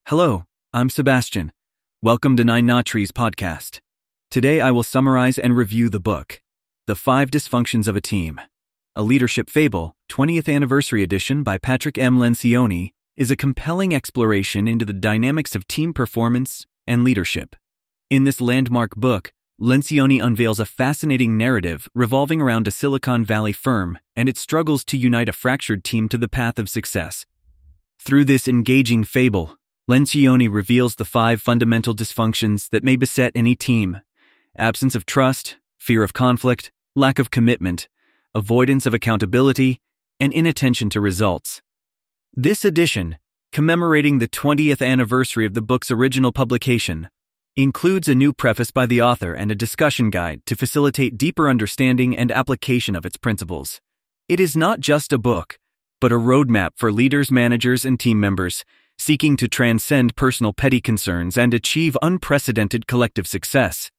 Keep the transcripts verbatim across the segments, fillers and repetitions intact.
Hello, I'm Sebastian. Welcome to Nine Nautries podcast. Today I will summarize and review the book, The Five Dysfunctions of a Team. A Leadership Fable, twentieth Anniversary Edition by Patrick M. Lencioni, is a compelling exploration into the dynamics of team performance and leadership. In this landmark book, Lencioni unveils a fascinating narrative revolving around a Silicon Valley firm and its struggles to unite a fractured team to the path of success. Through this engaging fable, Lencioni reveals the five fundamental dysfunctions that may beset any team: absence of trust, fear of conflict, lack of commitment, avoidance of accountability, and inattention to results. This edition, commemorating the twentieth anniversary of the book's original publication, includes a new preface by the author and a discussion guide to facilitate deeper understanding and application of its principles. It is not just a book, but a roadmap for leaders, managers, and team members seeking to transcend personal petty concerns and achieve unprecedented collective success.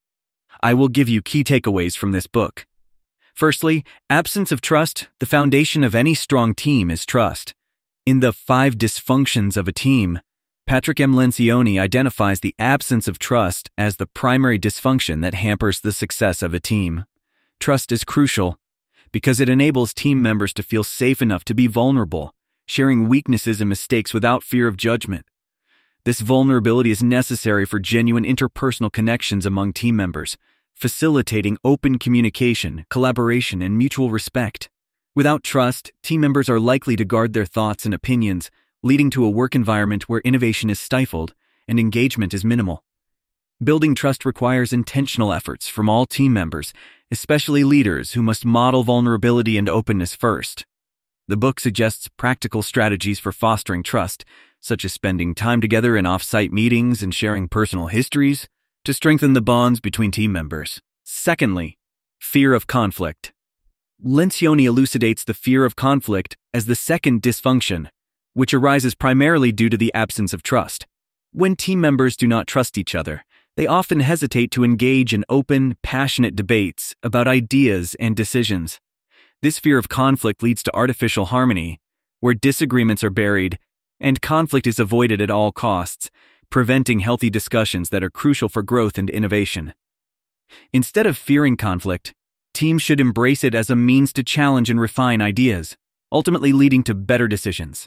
I will give you key takeaways from this book. Firstly, absence of trust. The foundation of any strong team is trust. In The Five Dysfunctions of a Team, Patrick M. Lencioni identifies the absence of trust as the primary dysfunction that hampers the success of a team. Trust is crucial because it enables team members to feel safe enough to be vulnerable, sharing weaknesses and mistakes without fear of judgment. This vulnerability is necessary for genuine interpersonal connections among team members, facilitating open communication, collaboration, and mutual respect. Without trust, team members are likely to guard their thoughts and opinions, leading to a work environment where innovation is stifled and engagement is minimal. Building trust requires intentional efforts from all team members, especially leaders who must model vulnerability and openness first. The book suggests practical strategies for fostering trust, such as spending time together in off-site meetings and sharing personal histories, to strengthen the bonds between team members. Secondly, fear of conflict. Lencioni elucidates the fear of conflict as the second dysfunction, which arises primarily due to the absence of trust. When team members do not trust each other, they often hesitate to engage in open, passionate debates about ideas and decisions. This fear of conflict leads to artificial harmony, where disagreements are buried and conflict is avoided at all costs, preventing healthy discussions that are crucial for growth and innovation. Instead of fearing conflict, teams should embrace it as a means to challenge and refine ideas, ultimately leading to better decisions.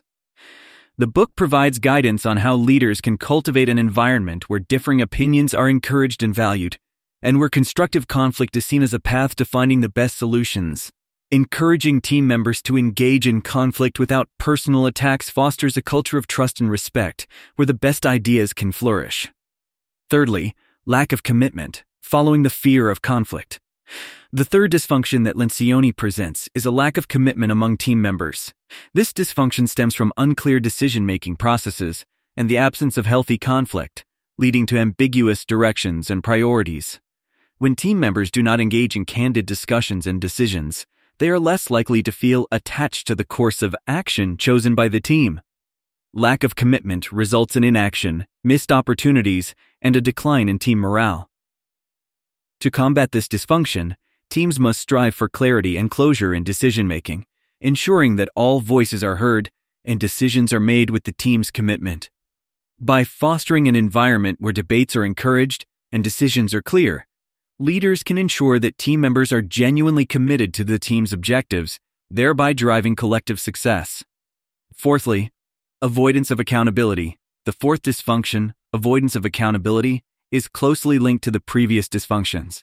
The book provides guidance on how leaders can cultivate an environment where differing opinions are encouraged and valued, and where constructive conflict is seen as a path to finding the best solutions. Encouraging team members to engage in conflict without personal attacks fosters a culture of trust and respect, where the best ideas can flourish. Thirdly, lack of commitment, following the fear of conflict. The third dysfunction that Lencioni presents is a lack of commitment among team members. This dysfunction stems from unclear decision-making processes and the absence of healthy conflict, leading to ambiguous directions and priorities. When team members do not engage in candid discussions and decisions, they are less likely to feel attached to the course of action chosen by the team. Lack of commitment results in inaction, missed opportunities, and a decline in team morale. To combat this dysfunction, teams must strive for clarity and closure in decision-making, ensuring that all voices are heard and decisions are made with the team's commitment. By fostering an environment where debates are encouraged and decisions are clear, leaders can ensure that team members are genuinely committed to the team's objectives, thereby driving collective success. Fourthly, avoidance of accountability. The fourth dysfunction, avoidance of accountability, is closely linked to the previous dysfunctions.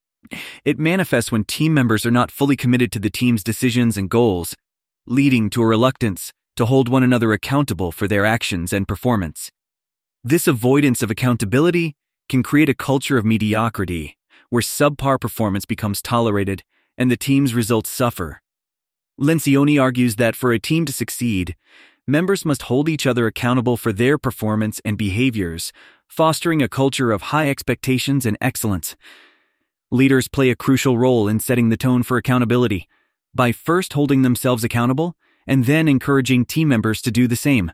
It manifests when team members are not fully committed to the team's decisions and goals, leading to a reluctance to hold one another accountable for their actions and performance. This avoidance of accountability can create a culture of mediocrity, where subpar performance becomes tolerated and the team's results suffer. Lencioni argues that for a team to succeed, members must hold each other accountable for their performance and behaviors, fostering a culture of high expectations and excellence. Leaders play a crucial role in setting the tone for accountability, by first holding themselves accountable and then encouraging team members to do the same.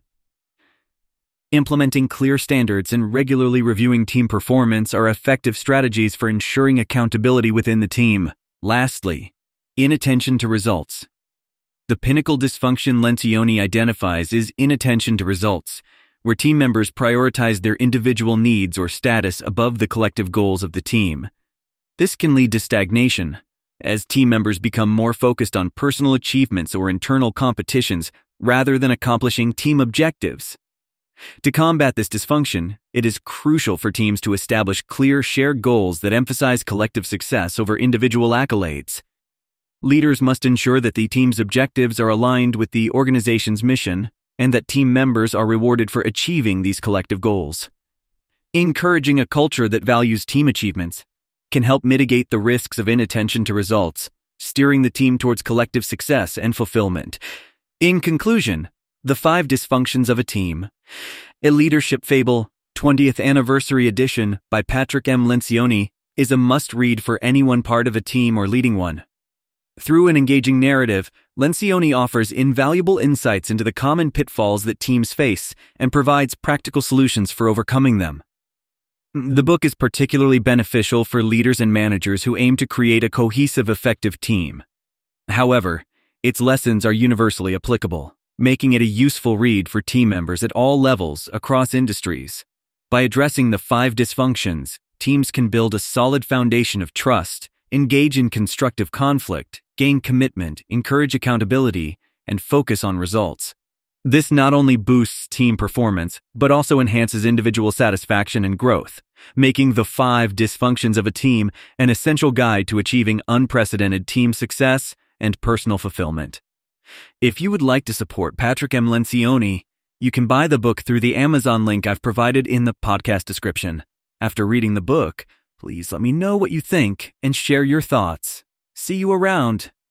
Implementing clear standards and regularly reviewing team performance are effective strategies for ensuring accountability within the team. Lastly, inattention to results. The pinnacle dysfunction Lencioni identifies is inattention to results, where team members prioritize their individual needs or status above the collective goals of the team. This can lead to stagnation, as team members become more focused on personal achievements or internal competitions rather than accomplishing team objectives. To combat this dysfunction, it is crucial for teams to establish clear shared goals that emphasize collective success over individual accolades. Leaders must ensure that the team's objectives are aligned with the organization's mission and that team members are rewarded for achieving these collective goals. Encouraging a culture that values team achievements can help mitigate the risks of inattention to results, steering the team towards collective success and fulfillment. In conclusion, The Five Dysfunctions of a Team, a leadership fable, twentieth Anniversary Edition by Patrick M. Lencioni, is a must-read for anyone part of a team or leading one. Through an engaging narrative, Lencioni offers invaluable insights into the common pitfalls that teams face and provides practical solutions for overcoming them. The book is particularly beneficial for leaders and managers who aim to create a cohesive, effective team. However, its lessons are universally applicable, making it a useful read for team members at all levels across industries. By addressing the five dysfunctions, teams can build a solid foundation of trust, engage in constructive conflict, gain commitment, encourage accountability, and focus on results. This not only boosts team performance, but also enhances individual satisfaction and growth, making The Five Dysfunctions of a Team an essential guide to achieving unprecedented team success and personal fulfillment. If you would like to support Patrick M. Lencioni, you can buy the book through the Amazon link I've provided in the podcast description. After reading the book, please let me know what you think and share your thoughts. See you around.